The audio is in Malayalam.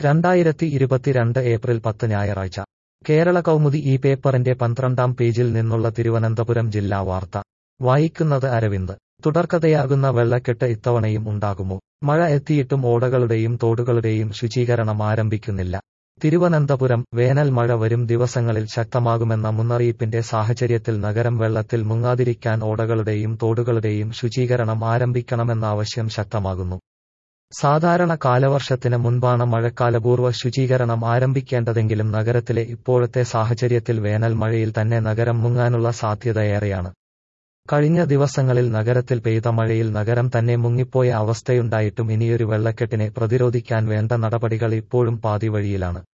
2022 ഏപ്രിൽ 10 ഞായറാഴ്ച കേരള കൗമുദി ഈ പേപ്പറിന്റെ 12-ാം പേജിൽ നിന്നുള്ള തിരുവനന്തപുരം ജില്ലാ വാർത്ത വായിക്കുന്നത് അരവിന്ദ്. തുടർക്കഥയാകുന്ന വെള്ളക്കെട്ട് ഇത്തവണയും ഉണ്ടാകുമോ? മഴ എത്തിയിട്ടും ഓടകളുടെയും തോടുകളുടെയും ശുചീകരണം ആരംഭിക്കുന്നില്ല. തിരുവനന്തപുരം വേനൽ മഴ വരും ദിവസങ്ങളിൽ ശക്തമാകുമെന്ന മുന്നറിയിപ്പിന്റെ സാഹചര്യത്തിൽ നഗരം വെള്ളത്തിൽ മുങ്ങാതിരിക്കാൻ ഓടകളുടെയും തോടുകളുടെയും ശുചീകരണം ആരംഭിക്കണമെന്ന ആവശ്യം ശക്തമാകുന്നു. സാധാരണ കാലവർഷത്തിന് മുൻപാണ് മഴക്കാലപൂർവ്വ ശുചീകരണം ആരംഭിക്കേണ്ടതെങ്കിലും നഗരത്തിലെ ഇപ്പോഴത്തെ സാഹചര്യത്തിൽ വേനൽ മഴയിൽ തന്നെ നഗരം മുങ്ങാനുള്ള സാധ്യതയേറെയാണ്. കഴിഞ്ഞ ദിവസങ്ങളിൽ നഗരത്തിൽ പെയ്ത മഴയിൽ നഗരം തന്നെ മുങ്ങിപ്പോയ അവസ്ഥയുണ്ടായിട്ടും ഇനിയൊരു വെള്ളക്കെട്ടിനെ പ്രതിരോധിക്കാൻ വേണ്ട നടപടികൾ ഇപ്പോഴും പാതിവഴിയിലാണ്.